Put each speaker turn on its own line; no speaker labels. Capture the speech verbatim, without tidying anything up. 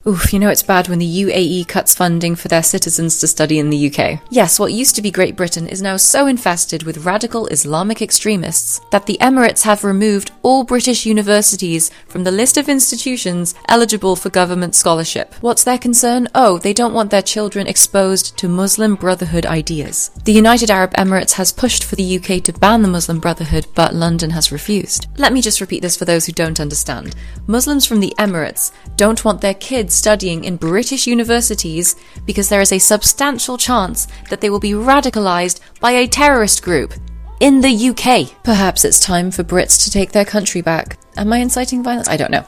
Oof, you know it's bad when the U A E cuts funding for their citizens to study in the U K. Yes, what used to be Great Britain is now so infested with radical Islamic extremists that the Emirates have removed all British universities from the list of institutions eligible for government scholarship. What's their concern? Oh, they don't want their children exposed to Muslim Brotherhood ideas. The United Arab Emirates has pushed for the U K to ban the Muslim Brotherhood, but London has refused. Let me just repeat this for those who don't understand. Muslims from the Emirates don't want their kids studying in British universities because there is a substantial chance that they will be radicalised by a terrorist group in the U K. Perhaps it's time for Brits to take their country back. Am I inciting violence? I don't know.